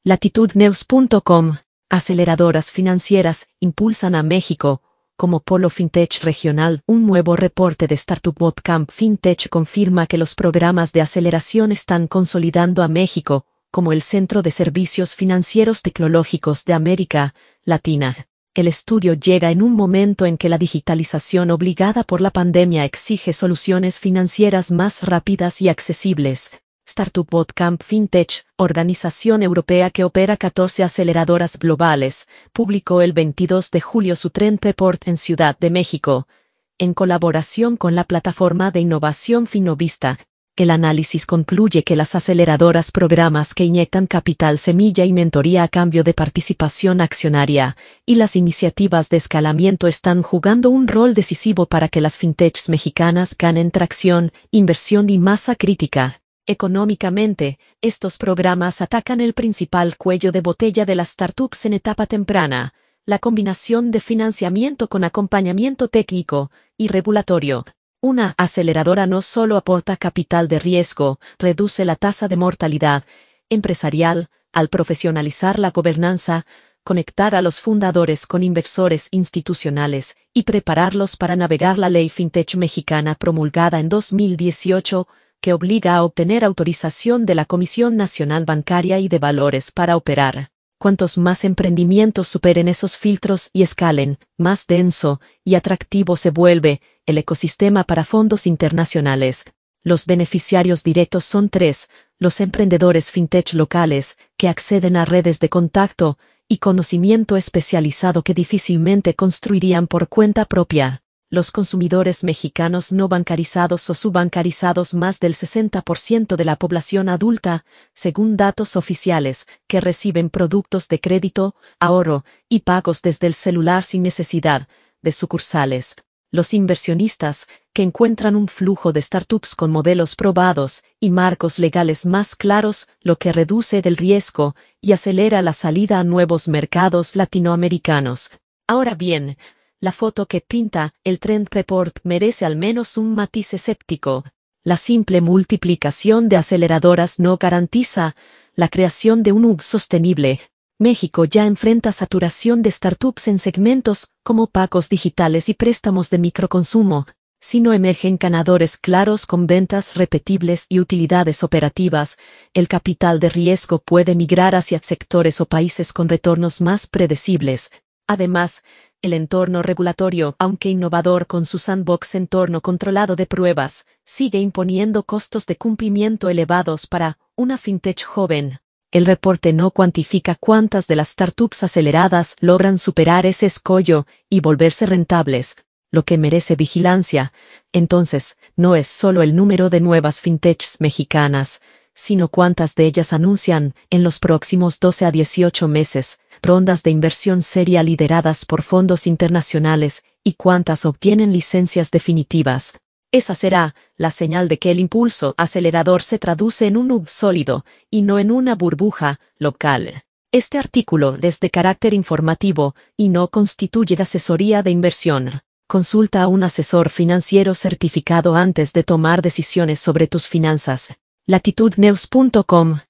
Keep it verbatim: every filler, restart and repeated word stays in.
Latitude-News punto com, aceleradoras financieras, impulsan a México, como polo fintech regional. Un nuevo reporte de Startup Bootcamp Fintech confirma que los programas de aceleración están consolidando a México, como el centro de servicios financieros tecnológicos de América Latina. El estudio llega en un momento en que la digitalización obligada por la pandemia exige soluciones financieras más rápidas y accesibles. Startup Bootcamp Fintech, organización europea que opera catorce aceleradoras globales, publicó el veintidós de julio su Trend Report en Ciudad de México, en colaboración con la plataforma de innovación Finovista. El análisis concluye que las aceleradoras programas que inyectan capital semilla y mentoría a cambio de participación accionaria, y las iniciativas de escalamiento están jugando un rol decisivo para que las fintechs mexicanas ganen tracción, inversión y masa crítica. Económicamente, estos programas atacan el principal cuello de botella de las startups en etapa temprana, la combinación de financiamiento con acompañamiento técnico y regulatorio. Una aceleradora no solo aporta capital de riesgo, reduce la tasa de mortalidad empresarial, al profesionalizar la gobernanza, conectar a los fundadores con inversores institucionales y prepararlos para navegar la ley fintech mexicana promulgada en dos mil dieciocho, que obliga a obtener autorización de la Comisión Nacional Bancaria y de Valores para operar. Cuantos más emprendimientos superen esos filtros y escalen, más denso y atractivo se vuelve el ecosistema para fondos internacionales. Los beneficiarios directos son tres: los emprendedores fintech locales, que acceden a redes de contacto y conocimiento especializado que difícilmente construirían por cuenta propia; los consumidores mexicanos no bancarizados o subbancarizados, más del sesenta por ciento de la población adulta, según datos oficiales, que reciben productos de crédito, ahorro y pagos desde el celular sin necesidad de sucursales; los inversionistas, que encuentran un flujo de startups con modelos probados y marcos legales más claros, lo que reduce el riesgo y acelera la salida a nuevos mercados latinoamericanos. Ahora bien, la foto que pinta el Trend Report merece al menos un matiz escéptico. La simple multiplicación de aceleradoras no garantiza la creación de un hub sostenible. México ya enfrenta saturación de startups en segmentos como pagos digitales y préstamos de microconsumo. Si no emergen ganadores claros con ventas repetibles y utilidades operativas, el capital de riesgo puede migrar hacia sectores o países con retornos más predecibles. Además, el entorno regulatorio, aunque innovador con su sandbox entorno controlado de pruebas, sigue imponiendo costos de cumplimiento elevados para una fintech joven. El reporte no cuantifica cuántas de las startups aceleradas logran superar ese escollo y volverse rentables, lo que merece vigilancia. Entonces, no es solo el número de nuevas fintechs mexicanas, sino cuántas de ellas anuncian, en los próximos doce a dieciocho meses, rondas de inversión seria lideradas por fondos internacionales, y cuántas obtienen licencias definitivas. Esa será la señal de que el impulso acelerador se traduce en un hub sólido, y no en una burbuja local. Este artículo es de carácter informativo, y no constituye asesoría de inversión. Consulta a un asesor financiero certificado antes de tomar decisiones sobre tus finanzas. Latitude News punto com